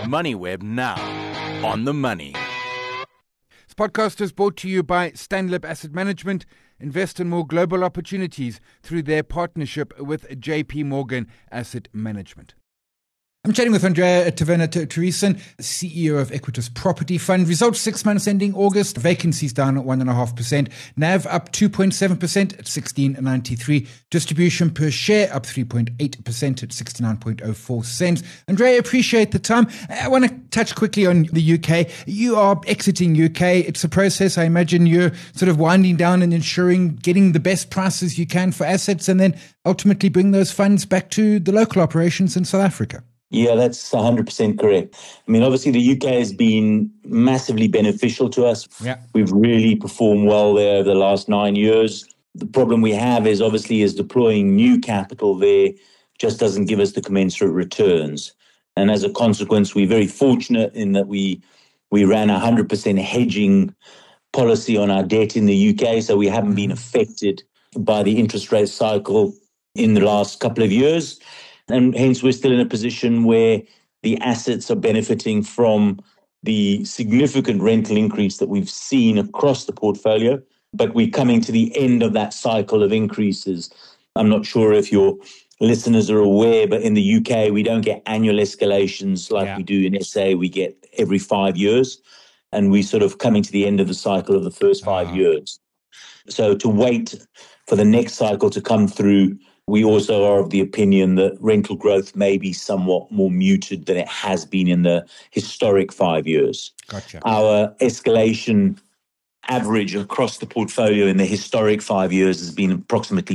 MoneyWeb now. On the money. This podcast is brought to you by Stanlib Asset Management. Invest in more global opportunities through their partnership with JP Morgan Asset Management. I'm chatting with Andrea Taverna-Teresen, CEO of Equitas Property Fund. Results 6 months ending August. Vacancies down at 1.5%. NAV up 2.7% at 16.93. Distribution per share up 3.8% at 69.04 cents. Andrea, appreciate the time. I want to touch quickly on the UK. You are exiting UK. It's a process. I imagine you're sort of winding down and ensuring getting the best prices you can for assets and then ultimately bring those funds back to the local operations in South Africa. Yeah, that's 100% correct. I mean, obviously, the UK has been massively beneficial to us. Yeah. We've really performed well there over the last 9 years. The problem we have is deploying new capital there just doesn't give us the commensurate returns. And as a consequence, we're very fortunate in that we ran a 100% hedging policy on our debt in the UK, so we haven't been affected by the interest rate cycle in the last couple of years. And hence, we're still in a position where the assets are benefiting from the significant rental increase that we've seen across the portfolio. But we're coming to the end of that cycle of increases. I'm not sure if your listeners are aware, but in the UK, we don't get annual escalations like we do in SA. We get every 5 years. And we're sort of coming to the end of the cycle of the first 5 years. So to wait for the next cycle to come through, we also are of the opinion that rental growth may be somewhat more muted than it has been in the historic 5 years. Gotcha. Our escalation average across the portfolio in the historic 5 years has been approximately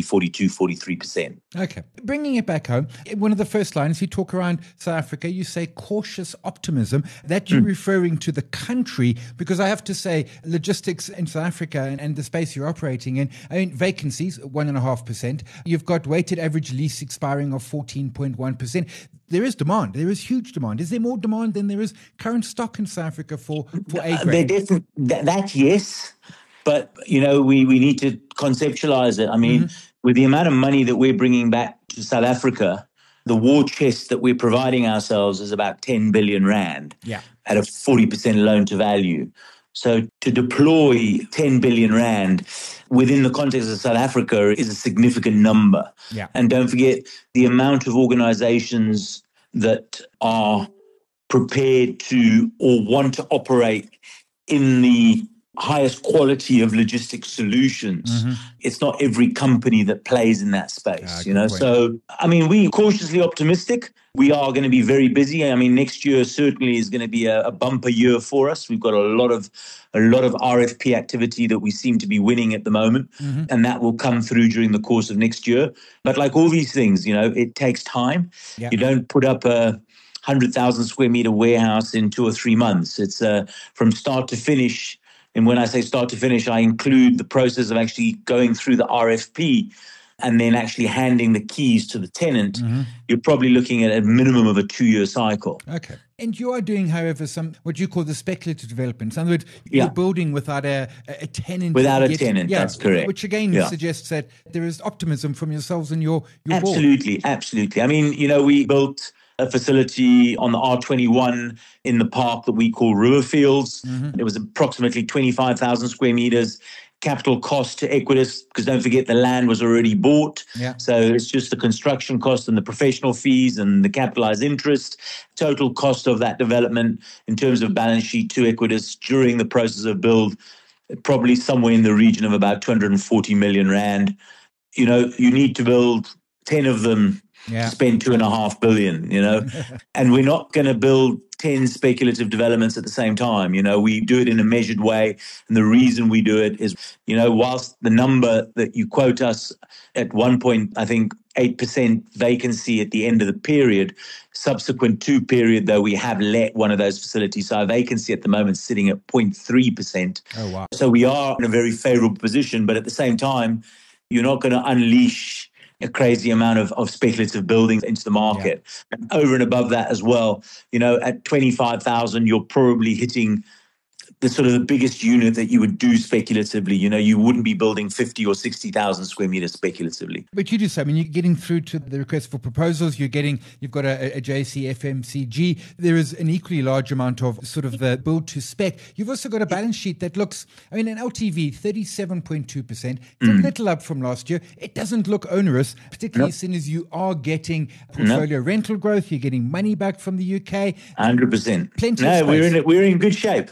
42-43%. Okay. Bringing it back home, one of the first lines you talk around South Africa, you say cautious optimism. That you're referring to the country, because I have to say logistics in South Africa and the space you're operating in, I mean, vacancies, 1.5%. You've got weighted average lease expiring of 14.1%. There is demand. There is huge demand. Is there more demand than there is current stock in South Africa for A grade? That yes, but we need to conceptualize it. I mean, with the amount of money that we're bringing back to South Africa, the war chest that we're providing ourselves is about 10 billion rand at a 40% loan to value. So to deploy 10 billion rand within the context of South Africa is a significant number. Yeah. And don't forget the amount of organizations that are prepared to or want to operate in the highest quality of logistics solutions. It's not every company that plays in that space, So, I mean, we're cautiously optimistic. We are going to be very busy. I mean, next year certainly is going to be a bumper year for us. We've got a lot of RFP activity that we seem to be winning at the moment, and that will come through during the course of next year. But like all these things, it takes time. Yeah. You don't put up a 100,000 square meter warehouse in 2 or 3 months. It's from start to finish. And when I say start to finish, I include the process of actually going through the RFP and then actually handing the keys to the tenant. You're probably looking at a minimum of a 2-year cycle. Okay. And you are doing, however, some what you call the speculative developments. In other words, you're building without a tenant. Without a tenant, that's correct. Which again suggests that there is optimism from yourselves and your board. Absolutely. I mean, we built a facility on the R21 in the park that we call Riverfields. It was approximately 25,000 square meters. Capital cost to Equitas, because don't forget the land was already bought. Yeah. So it's just the construction cost and the professional fees and the capitalized interest. Total cost of that development in terms of balance sheet to Equitas during the process of build, probably somewhere in the region of about 240 million rand. You need to build 10 of them. Spend 2.5 billion, and we're not going to build 10 speculative developments at the same time. We do it in a measured way. And the reason we do it is, whilst the number that you quote us at 1.8% vacancy at the end of the period, subsequent to period, though, we have let one of those facilities. So our vacancy at the moment is sitting at 0.3%. Oh, wow. So we are in a very favorable position. But at the same time, you're not going to unleash a crazy amount of speculative buildings into the market. Yeah. And over and above that as well, at 25,000, you're probably hitting the sort of the biggest unit that you would do speculatively. You wouldn't be building 50 or 60,000 square meters speculatively. But you do so. I mean, you're getting through to the request for proposals. You've got a JC FMCG. There is an equally large amount of sort of the build to spec. You've also got a balance sheet that looks, I mean, an LTV, 37.2%. It's a little up from last year. It doesn't look onerous, particularly as soon as you are getting portfolio rental growth. You're getting money back from the UK. 100%. Plenty of space. We're in good shape.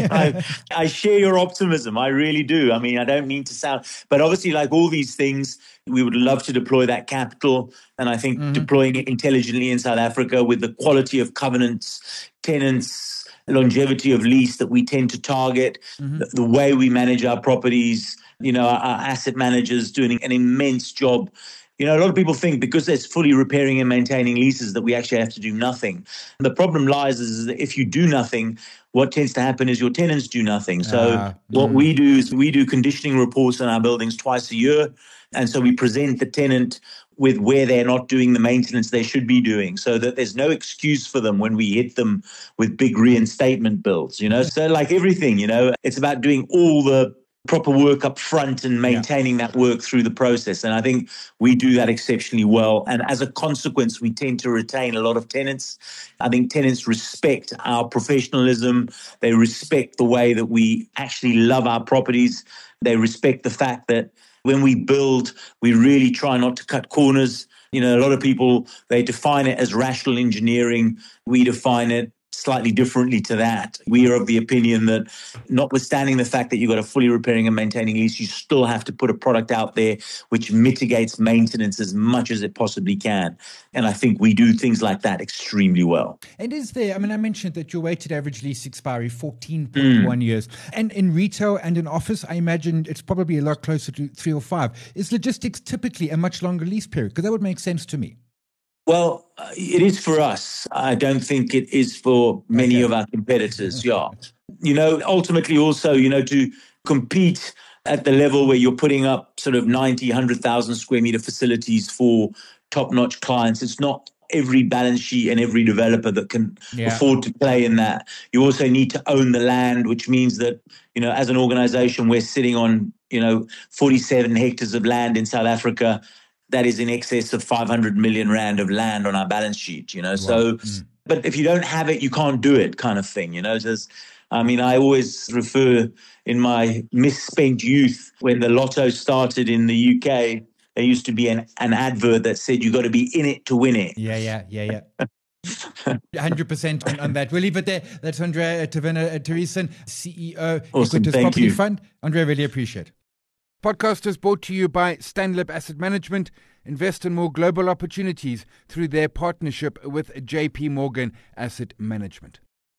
I share your optimism. I really do. I mean, I don't mean to sound, but obviously, like all these things, we would love to deploy that capital. And I think deploying it intelligently in South Africa with the quality of covenants, tenants, longevity of lease that we tend to target, the way we manage our properties, our asset managers doing an immense job. A lot of people think because there's fully repairing and maintaining leases that we actually have to do nothing. And the problem lies is that if you do nothing, what tends to happen is your tenants do nothing. So what we do is we do conditioning reports on our buildings twice a year. And so we present the tenant with where they're not doing the maintenance they should be doing so that there's no excuse for them when we hit them with big reinstatement bills, So like everything, it's about doing all the proper work up front and maintaining that work through the process. And I think we do that exceptionally well. And as a consequence, we tend to retain a lot of tenants. I think tenants respect our professionalism. They respect the way that we actually love our properties. They respect the fact that when we build, we really try not to cut corners. A lot of people, they define it as rational engineering. We define it slightly differently to that. We are of the opinion that notwithstanding the fact that you've got a fully repairing and maintaining lease, you still have to put a product out there which mitigates maintenance as much as it possibly can. And I think we do things like that extremely well. And is there, I mean, I mentioned that your weighted average lease expiry, 14.1 years. And in retail and in office, I imagine it's probably a lot closer to 3 or 5. Is logistics typically a much longer lease period? Because that would make sense to me. Well, it is for us. I don't think it is for many of our competitors. Ultimately also, to compete at the level where you're putting up sort of 90, 100,000 square meter facilities for top-notch clients. It's not every balance sheet and every developer that can afford to play in that. You also need to own the land, which means that, as an organization, we're sitting on, 47 hectares of land in South Africa. That is in excess of 500 million rand of land on our balance sheet, Wow. So, but if you don't have it, you can't do it kind of thing, I always refer in my misspent youth when the lotto started in the UK, there used to be an advert that said you got to be in it to win it. Yeah. 100% on that. We'll leave it there. That's Andrea Teresen, CEO, Awesome. Equitas Thank Property you. Fund. Andrea, really appreciate it. Podcast is brought to you by Stanlib Asset Management. Invest in more global opportunities through their partnership with JP Morgan Asset Management.